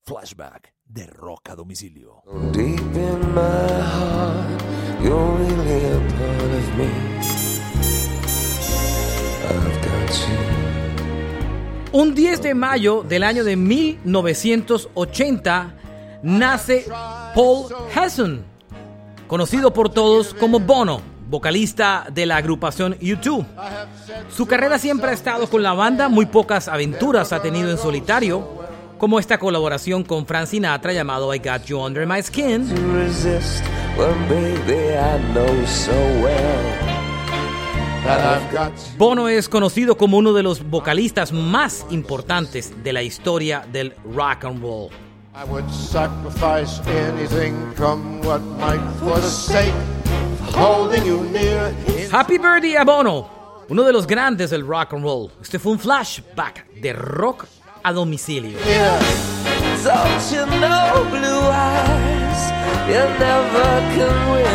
Flashback de Rock a Domicilio. Deep in my heart, you're really a part of me. I've got you. Un 10 de mayo del año de 1980 nace Paul Hesson, conocido por todos como Bono, vocalista de la agrupación U2. Su carrera siempre ha estado con la banda, muy pocas aventuras ha tenido en solitario, como esta colaboración con Frank Sinatra llamado I Got You Under My Skin. Bono es conocido como uno de los vocalistas más importantes de la historia del rock and roll. I would sacrifice anything from what might for the sake of holding you near. Happy birthday a Bono, uno de los grandes del rock and roll. Este fue un flashback de Rock a Domicilio. Don't you know, blue eyes, you never can win.